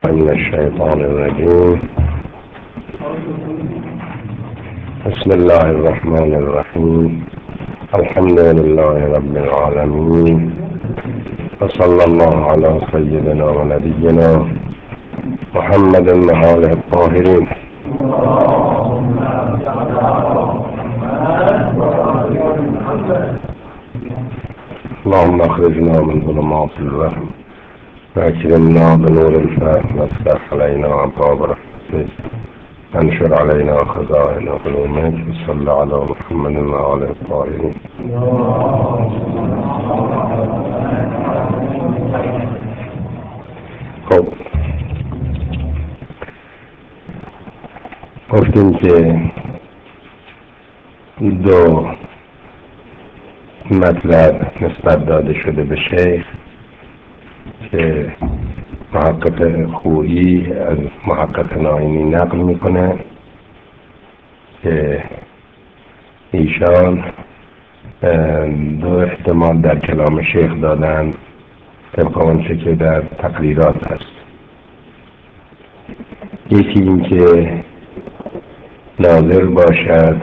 من الشيطان الرجيم. بسم الله الرحمن الرحيم. الحمد لله رب العالمين، وصلى الله على سيدنا ونبينا محمد وآله الطاهرين. اللهم اخرجنا من ظلمات الوهم واكرمنا بنور الفهم وافتح علينا ابواب رحمتك وانشر علينا خزائن علومك وصل على محمد وآله الطاهرين. خب گفتیم که دو مطلب نسبت داده شده به شیخ که محقق خویی از محقق ناینی نقل میکنه که ایشان دو احتمال در کلام شیخ دادن طبق آنچه که در تقریرات هست. یکی این که ناظر باشد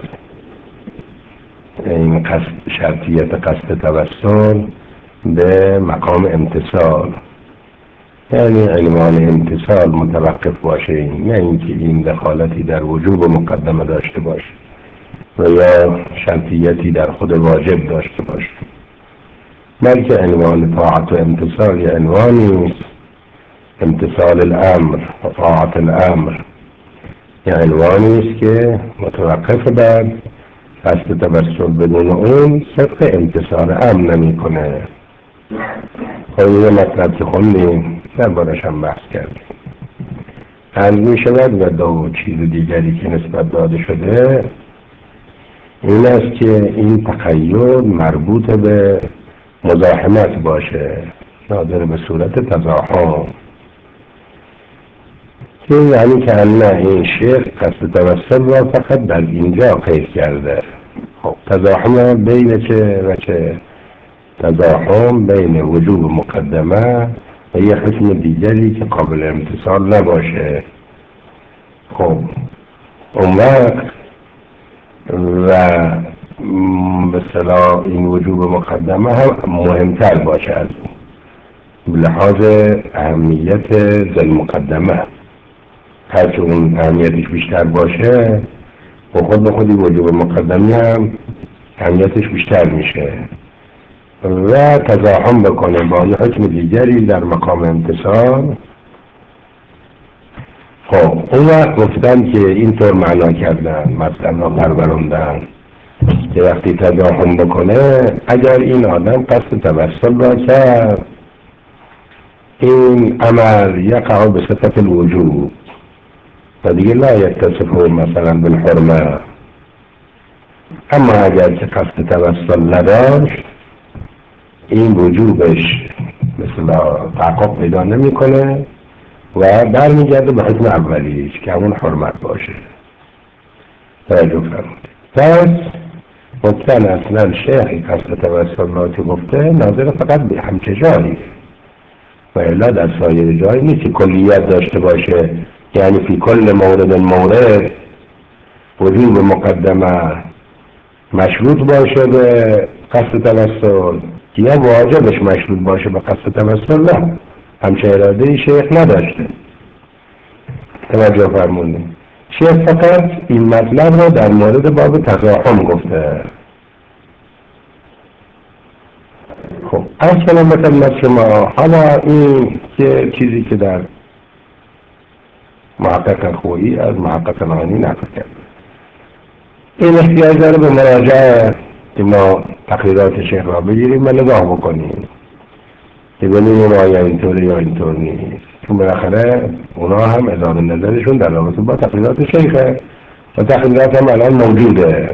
این شرطیت قصد توسل به مقام امتصال، یعنی عنوان امتصال متوقف باشه، نه اینکه این دخالتی در وجوب مقدمه داشته باشه و یا شرطیتی در خود واجب داشته باشه، بلکه عنوان طاعت و امتصال یا عنوانی است. امتصال الامر و طاعت الامر یا عنوانی است که متوقف بر قصد توسل، بدون اون صدق امتصال امر نمی کنه. این مطلب که خوندیم دربارش هم بحث کردیم. عرض می شود و دو چیز دیگری که نسبت داده شده این است که این تقید مربوط به مزاحمت باشه، ناظر به صورت تزاحم، که یعنی که این شیخ قصد توسل را فقط در اینجا قید کرده. خب تزاحم بین چه و چه؟ تزاحم بین وجوب مقدمه و یه قسم دیگری که قابل امتصال نباشه. خب اون وقت و به اصطلاح این وجوب مقدمه هم مهمتر باشه از لحاظ اهمیت ذل مقدمه. هرچه اون اهمیتش بیشتر باشه و خود به خودی وجوب مقدمه هم اهمیتش بیشتر میشه و تزاحم بکنه با یه حکم دیگری در مقام امتصال. خب اون وقت گفتن که اینطور معنا کردن، مثلا را پروروندن که وقتی تزاحم بکنه، اگر این آدم قصد توسل را کرد، این عمل یقع به صفت الوجوب و دیگه لا یتصف مثلا بالحرمه. اما اگر که قصد توسل نداشت، این وجوبش مثلا تحقق پیدا نمیکنه و برمیگرده به حکم اولیش که همون حرمت باشه. توجه فرمایید. پس ممکن اصلا شیخی قصد توسل را که گفته ناظر فقط به همچه جایی و الا در سایر جایی نیست که کلیت داشته باشه، یعنی فی کل مورد وجوب مقدمه مشروط باشه به قصد توسل یا واجبش مشروط باشه به قصد توسل. نه، همچه اراده شیخ نداشته. توجه فرمونیم. شیخ فقط این مطلب رو در مورد باب تزاحم گفته. خب از کنم بکنم شما حالا این که چیزی که در محقق خویی از محقق ناینی نقل کرد، این احتیاج داره به مراجعه که ما تقریرات شیخ را بگیریم و نگاه بکنیم که ببینیم آیا اینطوری یا اینطور نیست، چون بالاخره اونا هم اظهار نظرشون در رابطه با تقریرات شیخه و تقریرات هم الان موجوده،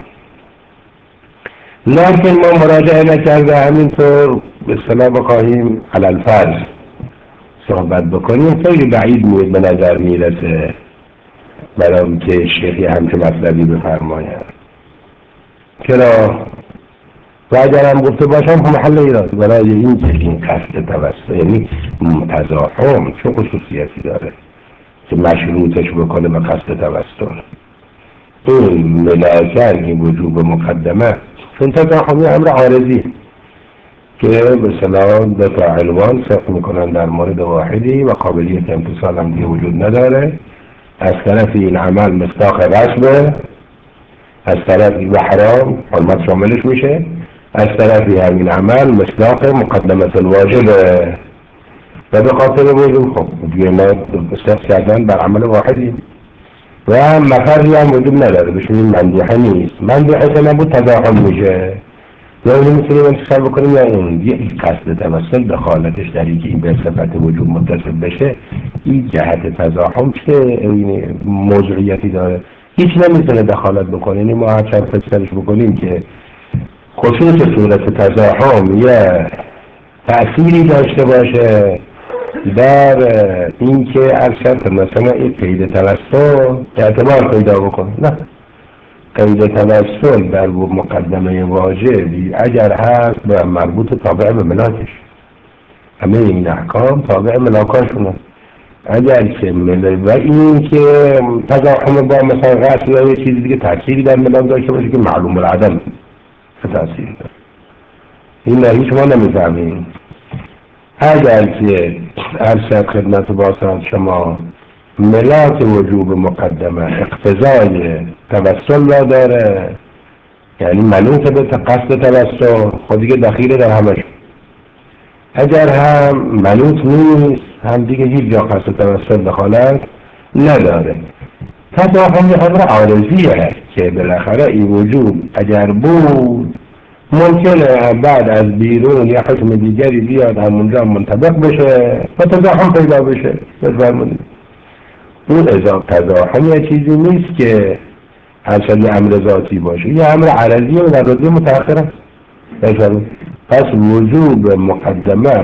لکن ما مراجعه نکرده همینطور به اصطلاح بخواهیم علی الفرض صحبت بکنیم خیلی بعید میاد به نظر میرسه برای که شیخی همچه مطلبی بفرماید. چرا؟ و اگر هم گفته باشم هم محل ایراد برای این که این قصد توسل یعنی تزاحم چه خصوصیتی داره؟ که مشروطش بکنه به قصد توسل. این ملاکن این وجوب مقدمه چون تزاحمی امر عارضی که به صلاح دو تا عنوان صدق میکنن در مورد واحدی و قابلیت امتصال هم دیگه وجود نداره. از طرف این عمل مصداق غصبه، از طرف و حرام حرمت شاملش میشه، از طرفی همین عمل مصداق مقدمت الواجبه و به خاطر وجود خب دیگه ما صدق کردن بر عمل واحدی و مفری هم وجود نداره بشون این مندیحه نیست. مندیحه که نبود تزاحم میشه یا اونی میتونیم انتخاب بکنیم یا اون یک قصد توسل دخالتش در این که این به صفت وجود متصل بشه این جهت تزاحم چه موضوعیتی داره هیچ نمیتونه دخالت بکنه. یعنی ما هر چند فکرش بکنیم که خصوص صورت تزاحم یه تأثیری داشته باشه در این که ارشد مثلا این قید توسل اعتبار پیدا بکنه. نه، قید توسل در مقدمه واجبی اگر هست به مربوط تابع به ملاکش، همه این احکام تابع ملاکاشونه. اگر که و این که تزاحم با مثلا غسل یا یه چیزی دیگه تأثیری در ملاک داشته باشه که معلوم العدم تأثیری داره، این نه هیچ ما نمیفهمیم. اگر که ارشد خدمت باسان شما ملاک وجوب مقدمه اقتضای توسل را داره یعنی منوط به قصد توسل خود دیگه دخیل در همش. اگر هم منوط نیست هم دیگه هیچ جا قصد توسل دخالت نداره. تزاحم امر عارضیه که بالاخره این وجوب اگر بود ممکنه بعد از بیرون یا حکم دیگری بیاد همونجا منطبق بشه و تزاحم پیدا بشه. بفرمایید اون تزاحم یه چیزی نیست که هرچند یه امر ذاتی باشه، یه امر عرضی و ضروری متأخره. پس وجوب مقدمه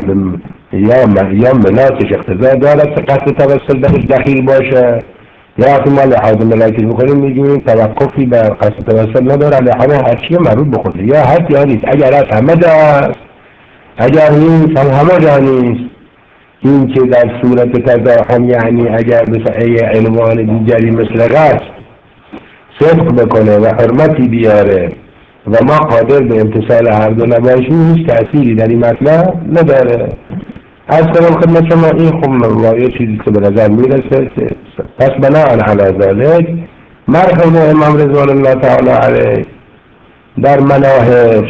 یا ملاکش اقتضا دارد که قصد توسل درش دخیل باشه یا وقتی ما لحاظ ملاکش بکنیم میگیم توقفی بر قصد توسل نداره لحاظ هرچیه مربوط بخوده یا هست یا نیست. اگر هست همه جا هست، اگر نیست هم همه جا نیست. این که در صورت تزاحم یعنی اگر مثل عنوان دیگری مثل غصب صدق بکنه و حرمتی بیاره و ما قادر به امتصال هر دو نباشیم هیچ تأثیری در این مطلب نداره. از کنم خدمت شما این خب یه چیزی که به نظر میرسه که پس بناء علی ذلک مرحوم امام رضوان الله تعالی علیه در مناهج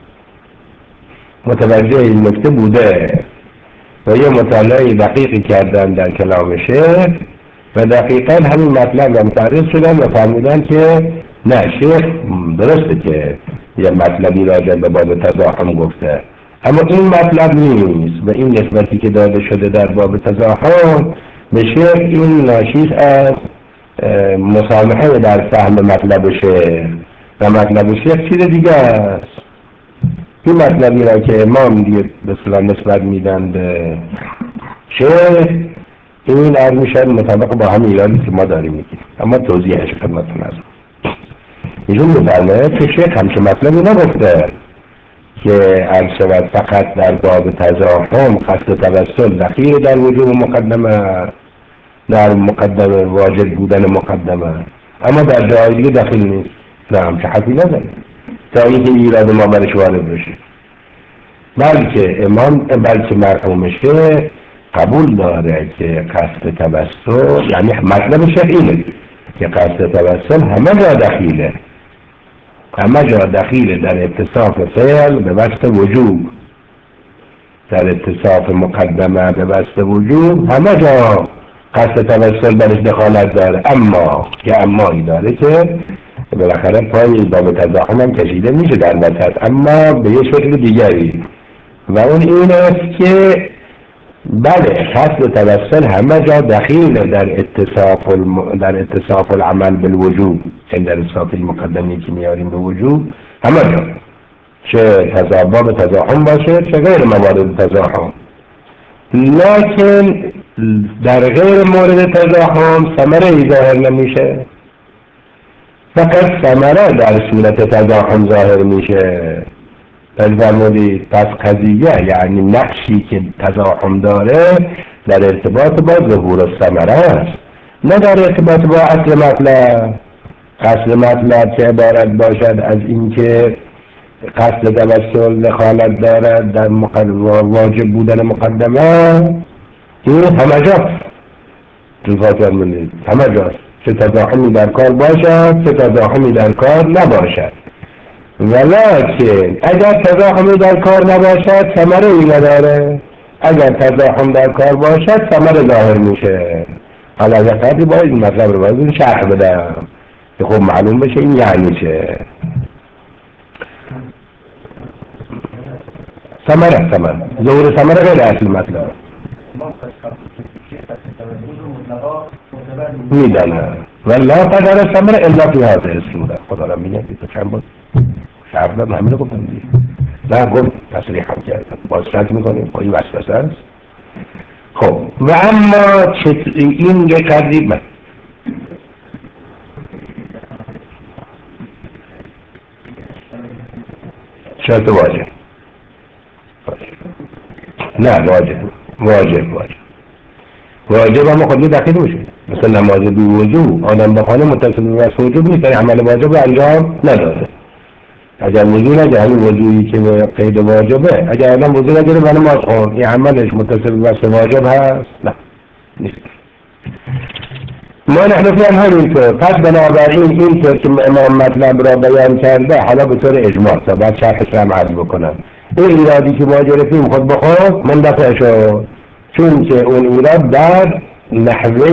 متوجه این نکته بوده و یه مطالعه دقیقی کردن در کلام شیخ و دقیقا همین مطلب را متعرض شدن و فهمیدن که نه شیخ درسته که یه مطلبی راجع به باب تزاحم گفته اما این مطلب نیست و این نسبتی که داده شده در باب تزاحم به شیخ این ناشی از مسامحه در فهم مطلب شیخ و مطلب شیخ چیز دیگه است. این مطلبی را که امام دیگه بسیار نسبت میدن به شیخ این عرض میشد مطابق با هم ایرادی که ما داریم میگیم اما توضیحش خدمتتون هست. ایشون میفرمه که شیخ همچه مطلبی نگفته که عرض شود فقط در باب تزاحم قصد توسل دخیل در وجوب مقدمه در مقدمه واجب بودن مقدمه اما در جای دیگه دخیل نیست. نه همچه حرفی نداره تا اینکه ایراد ما برش وارد بشه. بلکه مرحوم شیخ قبول داره که قصد توسل یعنی مطلب شیخ اینه که قصد توسل همه جا دخیله در اتصاف فعل به واسطه وجوب، در اتصاف مقدمه به واسطه وجوب همه جا قصد توسل برش دخالت داره. اما که امایی داره که بالاخره پای باب تزاحم هم کشیده میشه در وسط اما به یه شکل دیگری و اون این است که بله قصد توسل همه جا دخیله در اتصاف العمل بالوجوب این در اتصاف المقدمی که میاریم به وجوب همه جا چه باب تزاحم باشه چه غیر موارد تزاحم. لیکن در غیر مورد تزاحم ثمره ظاهر نمیشه، فقط ثمره در صورت تزاحم ظاهر میشه. پس قضیه یعنی نقشی که تزاحم داره در ارتباط با ظهور ثمره است نداره ارتباط با اصل مطلب. اصل مطلب که عبارت باشد از اینکه قصد توسل دخالت دارد در واجب بودن مقدمه، این همه جاست جزات منید، همه جاست، چه تزاحمی در کار باشد چه تزاحمی در کار نباشد. ولکن اگر تزاحمی در کار نباشد ثمره ای نداره، اگر تزاحم در کار باشد ثمره ظاهر میشه. حالا اگر قدری باید این مطلب رو باید شرح بدم که خب معلوم بشه این یعنی چه. ثمره ظهور ثمره غیر اصل مطلب میدانه و لا قدر ثمره الا فی هذه الصورت. خدا را میگه تو چند بود شرح دادم همین رو گفتم دیگه، نه گفت تصریح هم کردم باز شک میکنیم با این وسوسه است. خب و اما این یک قدری شرط واجب، نه واجب اما خود دقیق میشه. مثلا نماز بی وضو آدم بخانه متصل به وصف وجوب نیست، عمل واجب رو انجام نداده. اگر وضو نگه همین وضویی که قید واجبه، اگر آدم وضو نگیره و نماز خون این عملش متصل به وصف واجب هست؟ نه نیست. ما نحن فیان همینطور. پس بنابراین اینطور که امام مطلب را بیان کرده حالا به طور اجماع تا بعد شرحش را هم عرض بکنم، این ایرادی که ما گرفتیم خود به خود مندفع شد، چون که اون ایراد در نحوه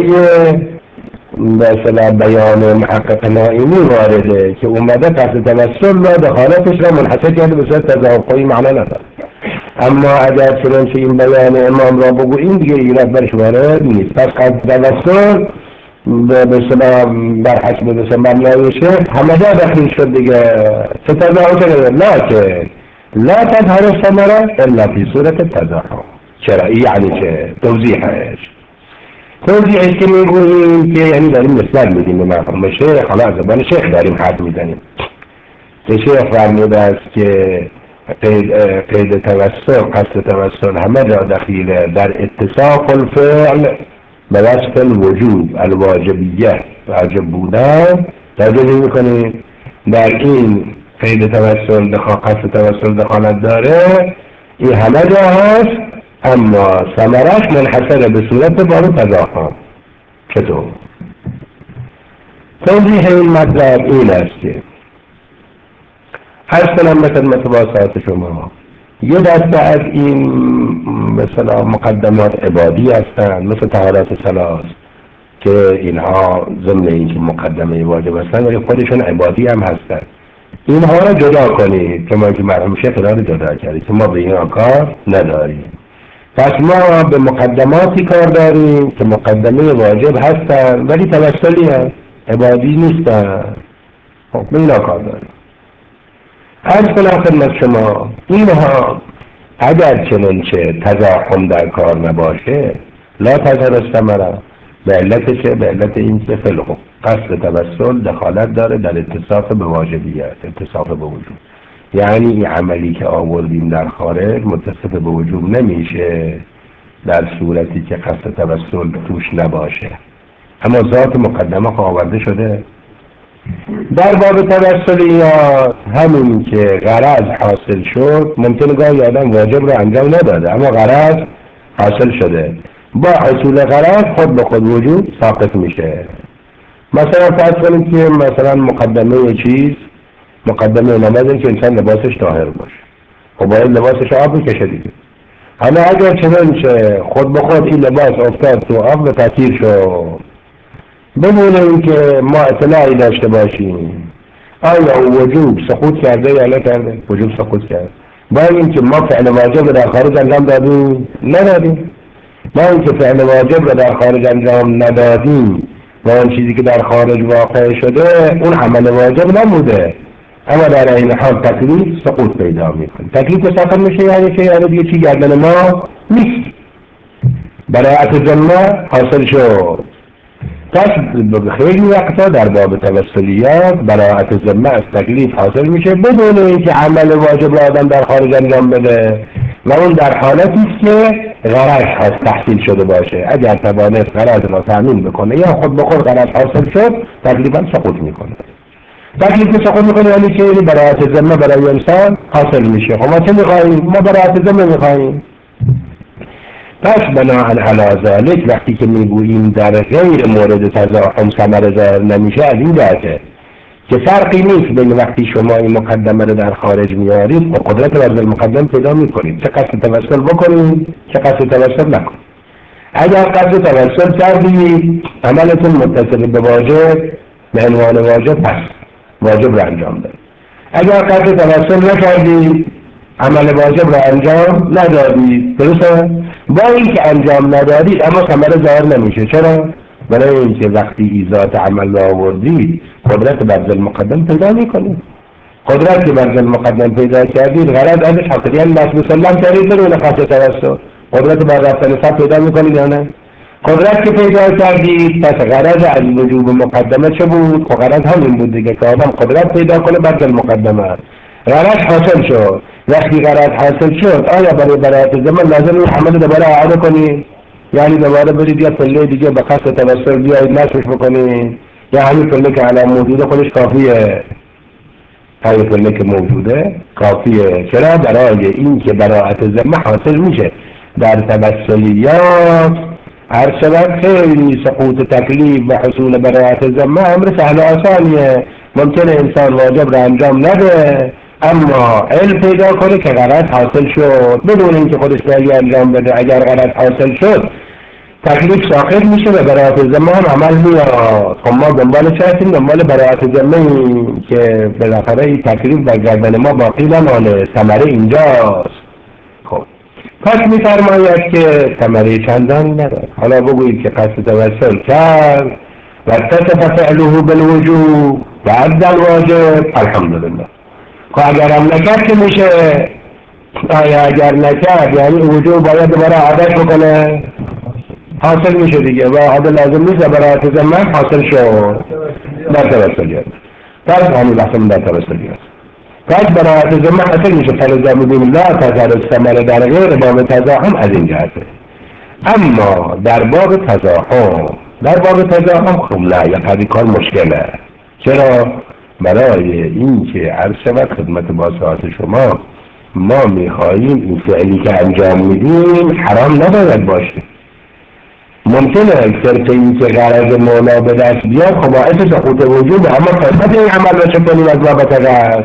مثلا بیان محقق نائینی وارده که اومده قصد توسل را دخالتش را منحصر کرده به صورت تضافری معنا نداره. اما اگر چنانچه این بیان امام را بگوییم دیگه ایراد برش وارد نیست. پس قصد توسل به سلام بر حسب مثلا مبنای شیخ همه جا دخیل شد دیگه. ستضاحم کرده لکن لا تظهر الثمره الا فی صورت التضاحم. چرا؟ یعنی چه؟ توضیحش که میگوییم که یعنی داریم نسبت میدیم به مرحوم شیخ، حالا از زبان شیخ داریم حرف میزنیم که شیخ فرموده است که قید توسل قصد توسل همه جا دخیله در اتصاف الفعل به وصف الوجوب الواجبیه واجب بودن. توجه میکنیم در این قید توسل قصد توسل دخالت داره، این همه جا هست اما ثمرش منحصر به صورت باب تضاحم. چطور؟ توضیح این مطلب این است که هر سلام به خدمت واسطه شما یه دسته از این مثلا مقدمات عبادی هستند مثل طهارت ثلاث که اینها ضمن اینکه مقدمه واجب هستند ولی خودشون عبادی هم هستند. اینها را جدا کنید که ما که مرحوم شیخ را جدا کردید که ما به این کار نداریم. پس ما به مقدماتی کار داریم که مقدمه واجب هستند ولی توسلی هست، عبادی نیستند. خب به اینا کار داریم. عرض کنم خدمت شما اینها اگر چنانچه تزاحم در کار نباشه لا تظهر الثمره، به علت چه؟ به علت این که فلحو قصد توسل دخالت داره در اتصاف به واجبیت، اتصاف به وجوب. یعنی این عملی که آوردیم در خارج متصف به وجوب نمیشه در صورتی که قصد توسل توش نباشه، اما ذات مقدمه آورده شده. در باب توسلیات همون که غرض حاصل شد، ممکنه گاهی آدم واجب رو انجام نداده اما غرض حاصل شده، با حصول غرض خود به خود وجود ساقط میشه. مثلا فرض کنید که مثلا مقدمه چیز مقدمه نمازه که انسان لباسش طاهر باشه، خب باید لباسش آب بکشه دیگه. حالا اگر چنانچه خود به خود این لباس افتاد تو آب و تطهیر شد بدون اینکه ما اطلاعی داشته باشیم آیا وجوب سقوط کرده یا نکرده؟ وجوب سقوط کرد. با اینکه ما فعل واجب در خارج انجام دادیم ندادیم، ما اینکه فعل واجب در خارج انجام ندادیم و اون چیزی که در خارج واقع شده اون عمل واجب نبوده، اما در این حال تکلیف سقوط پیدا میکنه. تکلیف سقوط میشه یعنی که یعنی دیگه چی گردن ما نیست، براءت ذمه حاصل شد. پس خیلی وقتا در باب توسلیات براءت ذمه از تکلیف حاصل میشه بدون اینکه عمل واجب را آدم در خارج انجام بده و اون در حالتی است که غرض تحصیل شده باشه، اگر توانست غرض را تأمین بکنه یا خود به خود غرض حاصل شد، تقریبا سقوط میکنه. تکلیف سقوط میکنه یعنی که براءت ذمه برای انسان حاصل میشه. خب ما چه میخواهیم؟ ما براءت ذمه میخواهیم. پس بناء علی ذلک وقتی که میگوییم در غیر مورد تزاحم ثمره ظاهر نمیشه، از این جهته که فرقی نیست بین وقتی شما این مقدمه رو در خارج میارید و قدرت بذل المقدم پیدا میکنید، چه قصد توسل بکنید چه قصد توسل نکنید. اگر قصد توسل کردید عملتون متصل به واجب به عنوان واجب، پس واجب رو انجام دارید. اگر قصد توسل نکردید عمل واجب را انجام ندادید، درسته؟ با اینکه انجام ندادید اما ثمره ظاهر نمیشه. چرا؟ برای اینکه وقتی ایزاد عمل را آوردید قدرت بذل المقدم پیدا میکنید. قدرت که بذل المقدم پیدا کردید غرض ازش حاصل، یعنی بس مسلم کردید بدون قصد توسل قدرت بر رفتن صف پیدا میکنید یا نه؟ قدرت که پیدا کردید پس غرض از وجوب مقدمه چه بود؟ خب غرض همین بود دیگه که آدم قدرت پیدا کنه بذل المقدمه. غرض حاصل شد. وقتی غرض حاصل شد آیا برای براءت ذمه لازم این عمل دوباره اعاده کنید؟ یعنی دوباره برید یا پله دیگه به قصد توسل بیایید نصبش بکنید، یا همین پله که الان موجوده خودش کافیه؟ همین پله که موجوده کافیه. چرا؟ برای این که براءت ذمه حاصل میشه. در توسلیات هر شود خیلی سقوط تکلیف و حصول براءت ذمه امر سهل و آسانیه. ممکنه انسان واجب را انجام نده اما علم پیدا کنه که غرض حاصل شد بدون اینکه خودش فعلی انجام بده. اگر غرض حاصل شد تکلیف ساقط میشه و براءت ذمه هم عمل میاد. خب ما دنبال چه هستیم؟ دنبال براءت ذمه که بالاخره این تکلیف بر گردن ما باقی نمانه، ثمره اینجاست. خب پس میفرماید که ثمره چندانی نداره. حالا بگویید که قصد توسل کرد و اتصف فعله بالوجوب و عد الواجب، الحمدلله. خب اگر هم نکرد که میشه؟ آیا اگر نکرد یعنی وجوب باید دوباره عادت بکنه؟ حاصل میشه دیگه و عادت لازم نیست براءت ذمه حاصل شد در توسلیت. پس همین بحث من در توسلیت پس براءت ذمه حاصل میشه. فلذا میگیم لا تظهر الثمره در غیر باب تزاحم از این جهته. اما در باب تزاحم خب نه، یا قدی کار مشکله. چرا؟ برای این که عرض شود خدمت باسطات شما ما میخواییم این فعلی که انجام میدیم حرام نباید باشه. ممکنه صرف این که غرض مولا به دست بیاد خب باعث سقوط وجود، اما قسمت این عمل را چه کنیم از بابت قصد؟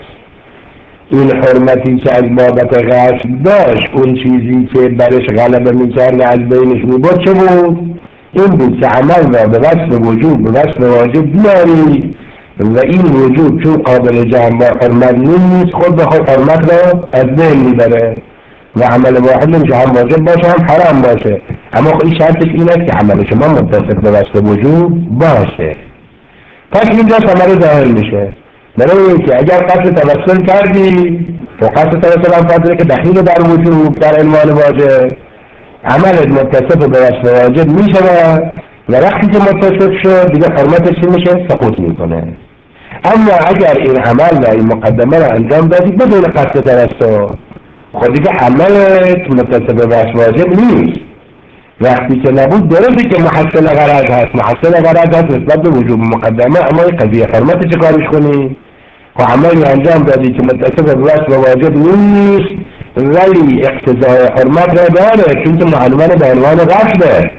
این حرمتی که از بابت قصد داشت اون چیزی که برش غلبه میکرد از بینش میبود چه بود؟ این بود که عمل را به وصف وجود به وصف واجب بیاری و این وجود چون قابل جمع با حرمت نیست خود به خود حرمت را از بین میبره و عمل واحد نمیشه هم واجب باشه هم حرام باشه. اما این شرطش این است که عمل شما متصل به وصف وجود باشه. پس اینجا ثمره ظاهر میشه. برای اینکه اگر قصد توسل کردی و قصد توسل هم قدره که دخیل در وجود در عنوان واجب، عملت متصل به وصف واجب میشه و وقتی که متصل شد دیگه حرمتش میشه سقوط میکنه. اما اگر این عمل و این مقدمه را انجام دادی بدون قصد توسل خود دیگه عملت متصل به وصف واجب نیست. وقتی که نبود درسته که محصل غرض هست نسبت به وجوب مقدمه، اما این قضیه حرمت چه کارش کنی؟ و عملی انجام دادی که متصل به وصف واجب نیست ولی اقتضای حرمت را داره چون که معلومه به عنوان غصبه.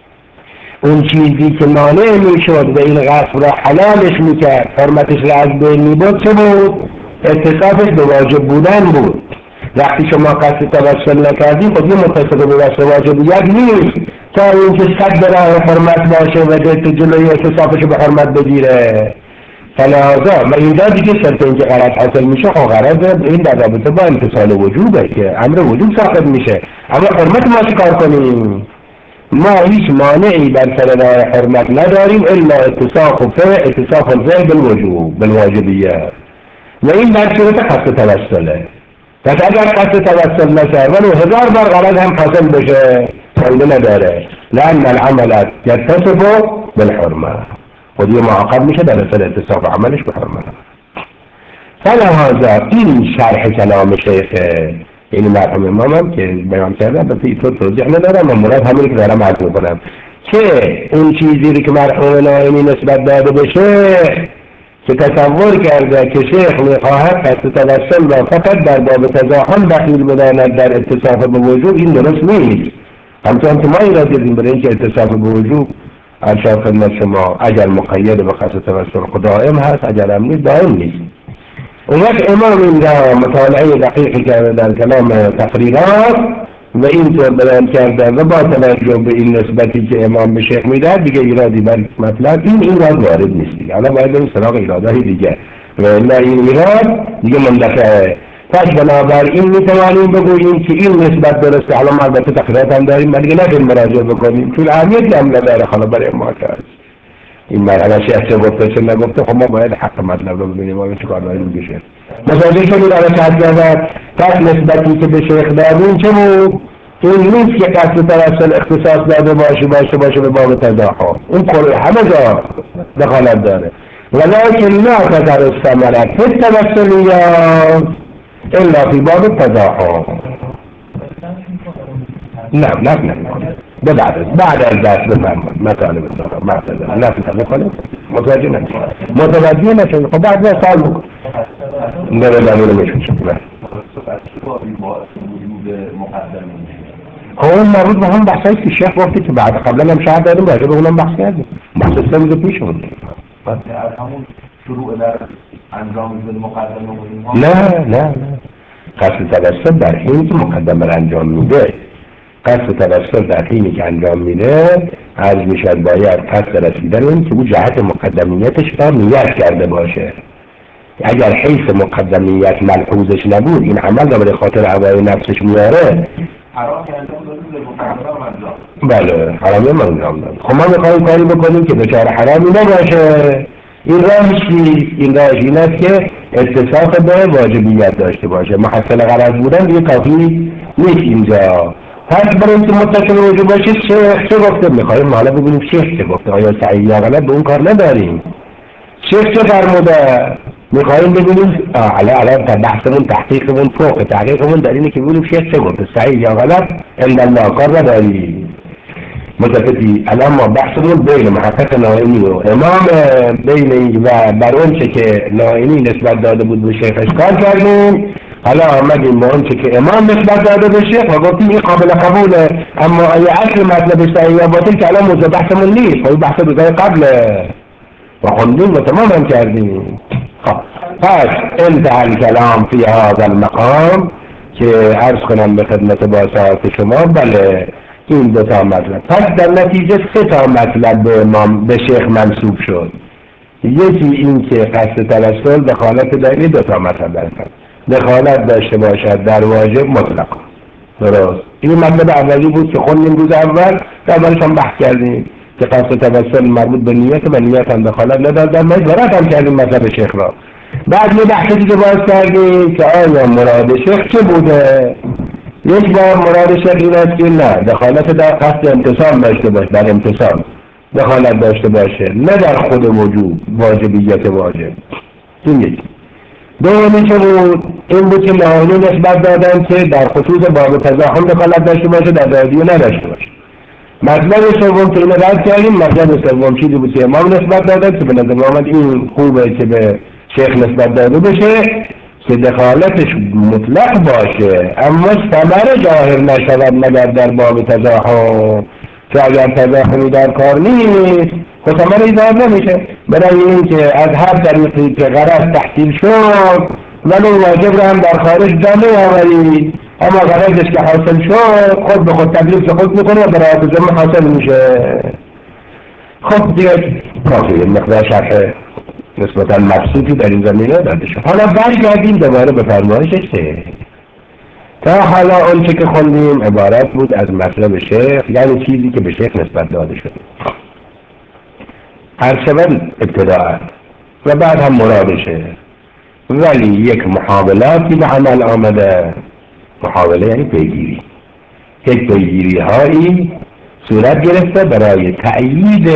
اون چیزی که مانع میشد و این غصب را حلالش میکرد حرمتش را از بین میبرد چه بود؟ اتصافش به واجب بودن بود. وقتی شما قصد توسل نکردی خود یه متصل به وصف واجبیت نیست تا اینکه صد راه حرمت باشه و تو جلوی اتصافش به حرمت بگیره. فلازا و اینجا دیگه شرط اینکه غرض حاصل میشه خب غرض این در رابطه با امتصال وجوبه که امر وجوب ساقط میشه. اما حرمت ما چه کار کنیم؟ ما هیچ مانعی بر سر راه حرمت نداریم الا اتصاف الفعل بالوجوب بالواجبیت و این در صورت قصد توسله. پس اگر قصد توسل نشه ولو 1000 بار غرض هم حاصل بشه فایده نداره، لان العمل يتصف بالحرمه خودی معاقب میشه در اثر اتصاف عملش به حرمه. فلهذا این شرح کلام شیخه این مرحوم امامم که بیان کردم به تو توضیح ندارم و مراد همین که دارم عرض میکنم که اون چیزی که مرحوم نائینی نسبت داده بشه که تصور کرده که شیخ میخواهد قصد توسل را فقط در باب تزاحم دخیل بداند در اتصاف به وجود، این درست نیست. همچنان که ما ایراد دیدیم برای اینکه اتصاف به وجود ارشاد خدمت شما اگر مقید به قصد توسل دائم هست، اگر هم نیست دائم نیست. اون وقت امام اینجا مطالعه دقیقی کرده در کلام تقریرات و اینطور بیان کرده و با توجه به این نسبتی که امام به شیخ میدهد دیگه ایرادی بر مطلب این ایراد وارد نیست دیگه. حالا باید این سراغ ایرادهای دیگه و الا این ایراد دیگه مندفعه. پس بنابراین میتوانیم بگوییم که این نسبت درسته. حالا ما البته تقریرات هم داریم ولی نتونیم مراجعه بکنیم چون اهمیتی هم نداره حالا برای ما کرد این مرحله شیخ چه گفته چه نگفته. خب ما باید حق مطلب رو ببینیم و چه کار داریم میشه متوجه شدید. الان شاید کرد پس نسبتی که به شیخ داریم چه بود؟ این نیست که قصد توسل اختصاص داده باشه به باب تزاحم. اون کل همه جا دخالت داره. ولكن لا تظهر الثمرة في التوسليات الا في باب التزاحم. نه ده بعد از دست بفرمایید مطالب دارم معتذر نه بکنید متوجه نشید. خب بعد از سال بکن نه میشون شد. خب اون مربوط به هم بحثایی که شیخ گفته که بعد قبلا هم شاید داریم راجع به اونم بحث کردیم. بحث سمید پیشون از همون شروع در انجام مقدمه نه قصد توسل در حینی که مقدمه را انجام میده. قصد توسل در حینی که انجام میده عرض میشد باید قصد رسیدن این که او جهت مقدمیتش را نیت کرده باشه. اگر حیث مقدمیت ملحوظش نبود این عمل را به خاطر هوای نفسش میاره بله حرامی هم انجام داد. خب ما میخوایم کاری بکنیم که دچار حرامی نباشه. این راهش این راهش این است که اتصاف به واجبیت داشته باشه. محصل غرض بودن دیگه کافی نیست اینجا. پس برای اینکه متصل وجود باشه شیخ چه گفته میخوایم حالا ببینیم شیخ چه گفته. آیا صحیح یا غلط به اون کار نداریم. شیخ چه فرموده میخوایم ببینیم. الان بحثمون تحقیقمون فوق تحقیقمون در اینه که ببینیم شیخ چه گفته صحیح یا غلط عند الله کار نداریم. متفقی الان ما بحثمون بین محقق نائینی و امام بین و بر اون چه که نائینی نسبت داده بود به شیخ اشکال کردیم. حالا آمدیم به اون چه که امام نسبت داده به شیخ و گفتیم این قابل قبوله. اما آیا اصل مطلب صحیح یا باطل که الان موضوع بحثمون نیست. خب بحث روزای قبله و خوندیم و تمام هم کردیم. خب پس انتهى الكلام فی هذا المقام که عرض کنم به خدمت با ساعت شما. بله این دو تا مطلب. پس در نتیجه سه تا مطلب به امام به شیخ منسوب شد. یکی این که قصد توسل دخالت داری دو تا مطلب دارد. دخالت داشته باشد در واجب مطلق. درست. این مطلب اولی بود که خوندیم روز اول اولش هم بحث کردیم که قصد توسل مربوط به نیت و نیت هم دخالت ندارد. در مجبورت هم کردیم مطلب شیخ را. بعد یه بحث دیگه باز کردیم که آیا مراد شیخ چه بوده. یک بار مراد شیخ این است که نه دخالت در قصد امتصال داشته باشه. در امتصال دخالت داشته باشه نه در خود وجود واجبیت واجب. این یکی. دومی چه بود؟ این بود که نائینی نسبت دادن که در خصوص باب تزاحم دخالت داشته باشه در دادیو نداشته باشه. مطلب سوم که اینو رد کردیم. مطلب سوم چیزی بود که امام نسبت دادن که به نظر آمد این خوبه که به شیخ نسبت داده بشه که دخالتش مطلق باشه اما ثمر ظاهر نشود مگر در باب تزاحم. که اگر تزاحمی در کار نیست خب ثمری ظاهر نمیشه. برای این که از هر طریقی که غرض تحصیل شد ولی واجب را هم در خارج جامعه آورید اما غرضش که حاصل شد خود به خود تدریس خود میکنه و برای جمعه حاصل میشه. خب دیگه کافی مقدار شرح نسبتا مبسوطی در این زمینه داده شد. حالا برگردیم دوباره به فرمایش شیخ. تا حالا اون چه که خوندیم عبارت بود از مطلب شیخ یعنی چیزی که به شیخ نسبت داده شد. هر شود ابتداء و بعد هم مراد شیخ. ولی یک محاولاتی به عمل آمده. محاوله یعنی پیگیری. یک پیگیری هایی صورت گرفته برای تأیید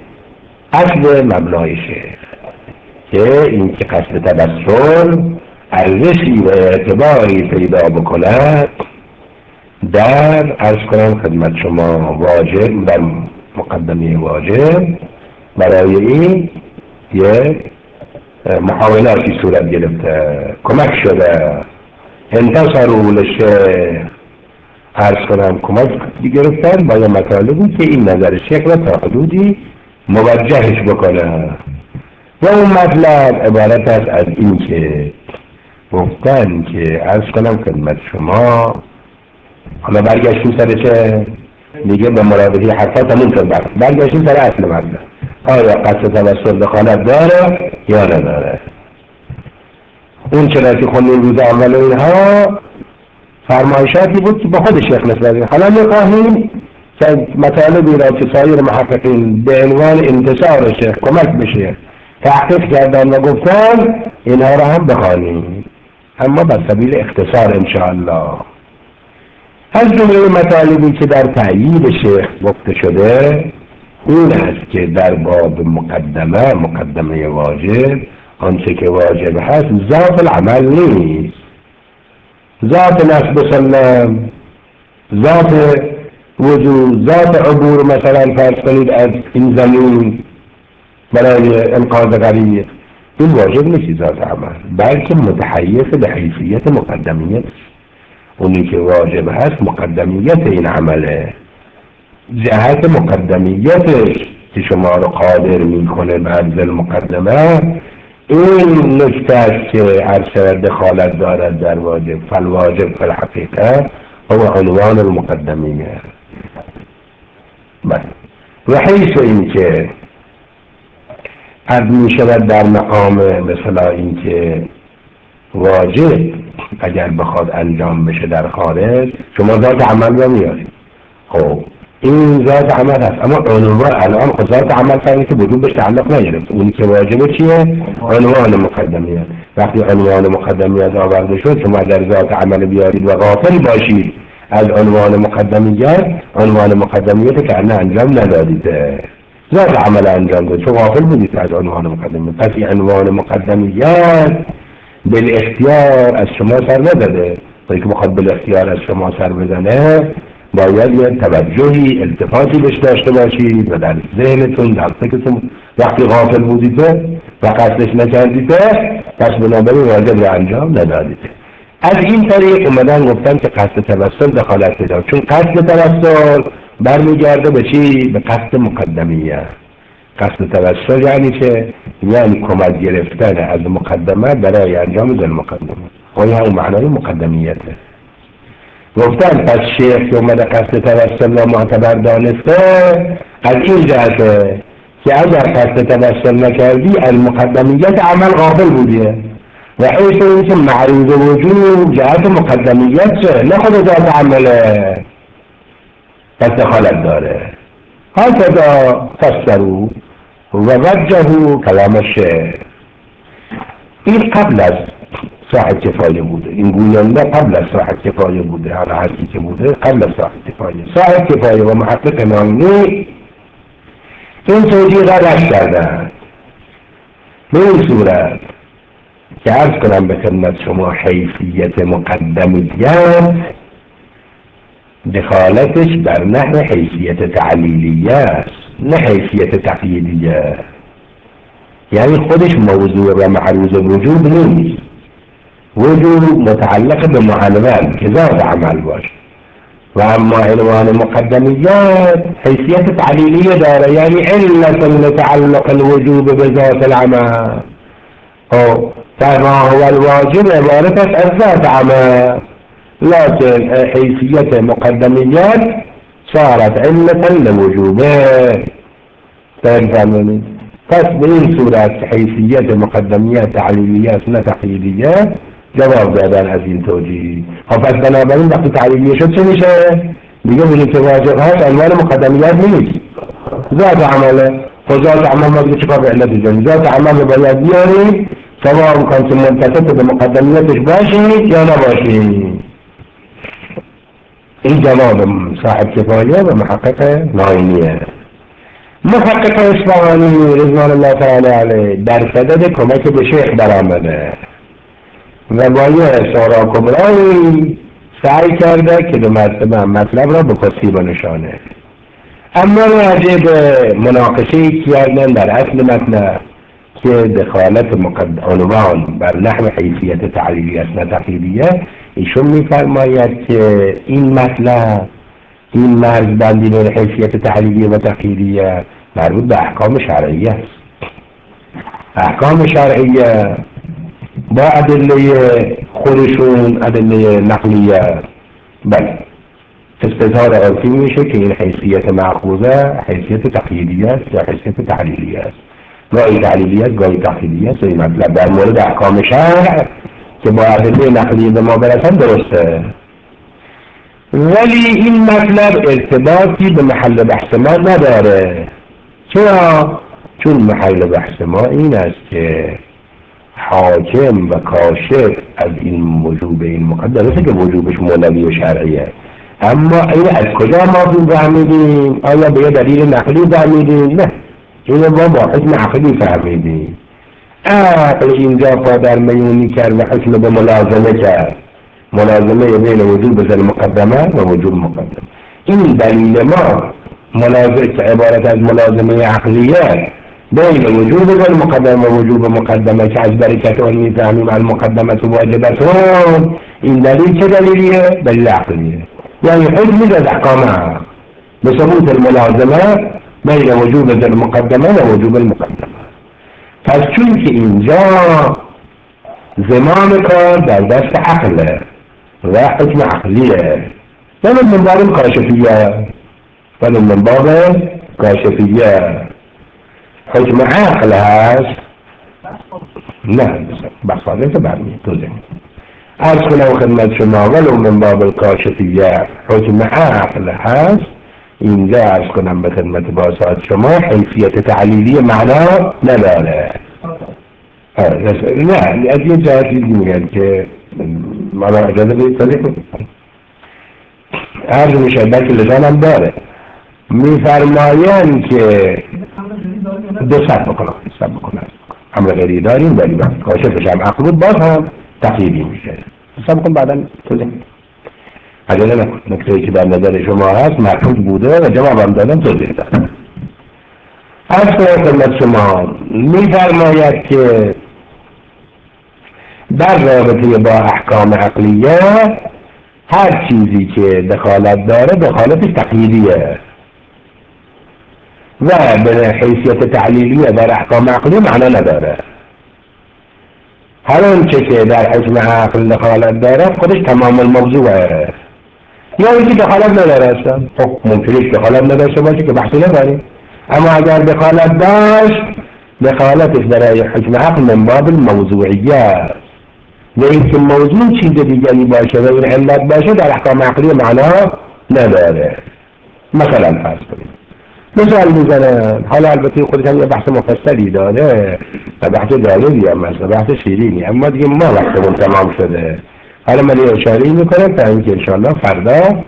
اصل مبنای شیخ که این که قصد توسل ارزشی و اعتباری پیدا بکند در عرض کنم خدمت شما واجب در مقدمه واجب برای این یک محاولاتی صورت گرفته، کمک شده، انتصروا للشیخ، عرض کنم کمک گرفتن با یه مطالبی که این نظر شیخ را تا حدودی موجهش بکنه و اون مطلب عبارت است از این که گفتن که عرض کنم خدمت شما حالا برگشتیم سر چه دیگه به مرادفی حرفات همون شد برگشتیم سر اصل مطلب آیا قصد توسل دخالت داره یا نداره. اون چرا که خوندیم روز اول اینها فرمایشاتی بود که به خود شیخ نسبت حالا میخواهیم که مطالبی را که سایر محققین به عنوان انتصار شیخ کمک بشه تحقیق کردن و گفتن اینها را هم بخوانیم اما به سبیل اختصار انشاءالله. از جمله مطالبی که در تأیید شیخ گفته شده این است که در باب مقدمه واجب آنچه که واجب هست ذات العمل نیست، ذات نصب سلم، ذات وجود، ذات عبور مثلا فرض کنید از این زمین برای انقاذ غریق، این واجب نیست ذات عمل بلکه متحیز به حیثیت مقدمیت. اونی که واجب هست مقدمیت این عمله، جهت مقدمیتش که شما رو قادر میکنه بعد المقدمه این نکته است که عرض دخالت دارد در واجب. فالواجب فی الحقیقه هو عنوان المقدمیه. و حیث این که از می شود در مقام مثلا این که واجب اگر بخواد انجام بشه در خارج شما ذات عمل رو میارید، خب این ذات عمل هست اما عنوان الان ذات عمل فرقی که وجود بهش تعلق نگرفت. اونی که واجبه چیه؟ عنوان مقدمیت. وقتی عنوان مقدمیت آورده شد شما در ذات عمل بیارید و غافل باشید از عنوان مقدمیت، عنوان مقدمیت که الان انجام ندادیده، ذات عمل انجام داد چون غافل بودید از عنوان مقدمیت. پس این عنوان مقدمیت بالاختیار از شما سر نداده و که بخواد بالاختیار از شما سر بزنه باید یه توجهی التفاتی بهش داشته باشید و در ذهنتون در فکرتون وقتی غافل بودیده و قصدش نکردیده پس بنابراین واجب رو انجام ندادیده. از این طریق اومدن گفتن که قصد توسل دخالت پیدا، چون قصد توسل برمیگرده به چی؟ به قصد مقدمیت. قصد توسل یعنی چه؟ یعنی کمک گرفتن از مقدمه برای انجام ذل مقدمه و این هم معنای مقدمیته. گفتن پس شیخ که اومده قصد توسل را معتبر دانسته از این جهته که اگر قصد توسل نکردی از مقدمیت عمل غافل بودیه و حیث این که معروض وجود جهت مقدمیت چه؟ نه خود ذات عمله پس دخالت داره. هكذا فسروا ووجهوا كلام الشيخ. این قبل از صاحب کفایه بوده، این گوینده قبل از صاحب کفایه بوده، هر حرفی که بوده قبل از صاحب کفایه و محقق ناینی این توجیه غلط کردن به این صورت که عرض کنم به خدمت شما حیثیت مقدمیت دخالتش در نحو حیثیت تعلیلیه است نه حیثیت تقییدیه، یعنی خودش موضوع و معروض وجود نیست، وجود متعلق به معنون که ذات عمل باشه و اما عنوان مقدمیت حیثیت تعلیلیه داره یعنی علت لتعلق الوجوب بذات العمل. فما هو الواجب عبارت از ذات عمل لكن حيثية مقدميات صارت علة لوجوبه. فهمتني؟ پس به این صورت حیثیت مقدمیت تعلیلیات نه تقییدیه جواب دادن از این توجیه. پس بنابراین وقتی تعلیلیه شد چه میشه؟ دیگه اونی که واجب هست عنوان مقدمیت نیست، ذات عمله. خود ذات عمل ما دیگه چیکار به علت جانی؟ ذات عمل رو باید بیاریم سواء کن که منتصب به مقدمیتش باشید یا نباشید. این جواب صاحب کفایه و محقق ناینیه. محقق اصفهانی رضوان الله تعالی علیه در صدد کمک به شیخ برآمده و با یه سارا کبرایی سعی کرده که به مطلب را بکسی بنشانه. اما راجع به مناقشه کردن در اصل مطلب که دخالت عنوان بر نحو حیثیت تعلیلی است نه تقییدیه، ایشون میفرماید که این مطلب، این مرزبندی بین حیثیت تعلیلی و تقییدیه مربوط به احکام شرعیه است. احکام شرعیه با ادله خودشون، ادله نقلیه، بله استظهار عرفی میشه که این حیثیت مأخوذه حیثیت تقییدیه است یا حیثیت تعلیلیه است، گاهی تعلیلیه است گاهی تقییدیه است. این مطلب در مورد احکام شرع که با ادله نقلی به ما برسن درسته، ولی این مطلب ارتباطی به محل بحث ما نداره. چرا؟ چون محل بحث ما این است که حاکم و کاشف از این وجوب این مقدمه که وجوبش مولوی و شرعیه، اما این از کجا ما فهمیدیم؟ آیا به یه دلیل نقلی فهمیدیم؟ نه، اینو ما با حکم عقلی فهمیدیم. عقل اینجا پادر میونی کرد و حکم به ملازمه کرد، ملازمه بین وجوب زل مقدمه و وجوب مقدمه. این دلیل ما ملازمه که عبارت از ملازمه عقلیه بین وجوب زل مقدمه و وجوب مقدمه که از برکت اون میفهمیم المقدمه واجبتون، این دلیل چه دلیلیه؟ دلیل عقلیه، یعنی حکم از احکام به ثبوت الملازمه بین وجوب زل مقدمه و وجوب المقدمه. پس چون که اینجا زمان کار در دست عقله و حکم عقلیه، ولی من باب کاشفیه، ولی من باب کاشفیه حکم عقل هست. نه بحث که برمی توضیح عرض کنم خدمت شما، ولو من باب الکاشفیه حکم عقل هست. اینجا عرض کنم به خدمت باسات شما حیثیت تعلیلی معنا نداره. نه از یه جهتی میگن که معنا اجازه بید صدیق عرض میشه بلکه لزانم داره، میفرماین که دو سب بکنم امر غیری داریم ولی وقت کاشفش هم عقل بود باز هم تقییدی میشه. سب بکن بعدا توضیح عجله نکن، نکته‌ای که در نظر شما هست مرکوز بوده و جوابم دادم توضیح دادم. از خدمت شما میفرماید که در رابطه با احکام عقلیه هر چیزی که دخالت داره دخالتش تقییدیه و به حیثیت تعلیلیه در احکام عقلی معنا نداره. هر اون چه که در حکم عقل دخالت داره خودش تمام الموضوعه، یا اینکه دخالت نداره اصلا. خب ممکنه دخالت نداشته باشه که بحثی نداریم، اما اگر دخالت داشت دخالتش برای حکم عقل من باب الموضوعیه، نه اینکه موضوع چیز دیگری باشه و این علت باشه در احکام عقلی معنا نداره. مثلا فرض کنیم مثال میزنن، حالا البته خودش هم یه بحث مفصلی داره و بحث جالبی هم مثلا بحث شیرینی، اما دیگه ما وقتمون تمام شده. حالا من یه اشاره میکنم تا اینکه انشاءالله فردا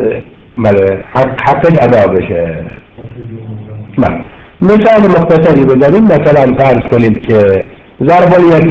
حقش ادا بشه. مثال مختصری بذاریم، مثلا فرض کنید که ضرب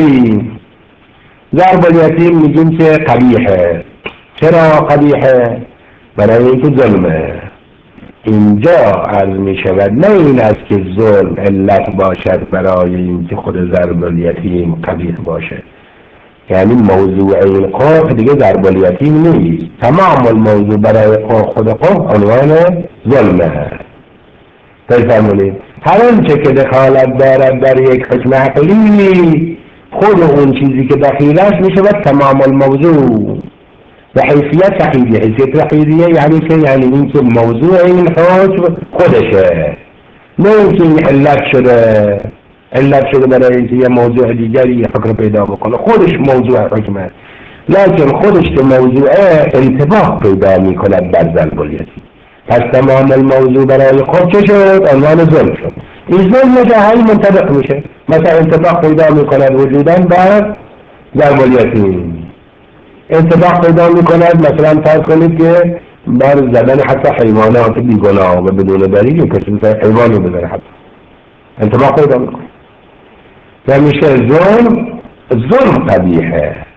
الیتیم میگیم که قبیحه. چرا قبیحه؟ برای اینکه ظلمه. اینجا عرض می شود نه این است که ظلم علت باشد برای اینکه خود ضرب الیتیم قبیح باشه، یعنی موضوع این قرح دیگه ضرب الیتیم نیست، تمام الموضوع برای خود قرح عنوان ظلمه. تفهمونید؟ هر آنچه که دخالت دارد در یک حکم عقلی خود اون چیزی که دخیل است می شود تمام الموضوع و حیثیت تقییدیه. حیثیت تقییدیه یعنی که یعنی این که موضوع این حکم خودشه، نه اینکه این علت شده برای اینکه یه موضوع دیگری حکم پیدا بکنه، خودش موضوع حکمه، لیکن خودش که موضوعه انطباق پیدا می کند بر ضرب الیتیم. پس تمام الموضوع برای خود چه شد؟ عنوان ظلم شد. این ظلم جهایی منطبق میشه، مثلا انطباق پیدا می کند وجوداً بر ضرب الیتیم. انطباق پیدا می کند مثلا فرض کنید که بر زدن حتی حیوانات بیگناه و بدون دلیل کسی مثلا حیوانی بزنه، حتی انطباق پیدا می کند و میشه ظلم قبیحه.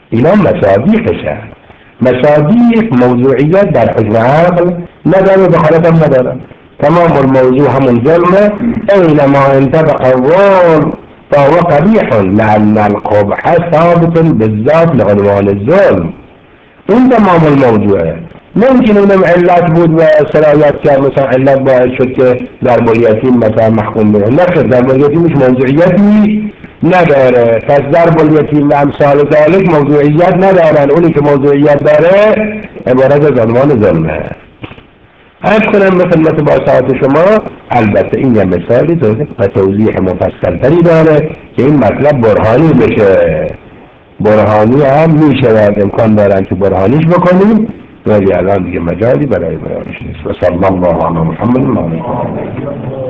اینا مصادیقشه. مصادیق موضوعیت در حجم عقل نداره، بخارت هم نداره. تمام الموضوع همون ظلمه. اینما انطبق الظلم فهو قبیح لأن القبح ثابت بالذات لعنوان الظلم. این تمام الموضوعه. ممکن اونم علت بود و سرایت کرد، مثلا علت باعث شد که ضرب الیتیم مثلا محکوم بشه. نشد، ضرب الیتیمش موضوعیتی نداره. پس ضرب الیتیم و امثال ذلک موضوعیت ندارن. اونی که موضوعیت داره عبارت از عنوان ظلمه. عرض کنم به خدمت باسطات شما، البته این یه مثالی و توضیح مفصل‌تری داره که این مطلب برهانی بشه. برهانی هم میشه، امکان دارن که برهانیش بکنیم، ولی الان دیگه مجالی برای بیانش نیست. و صلی الله علی محمد.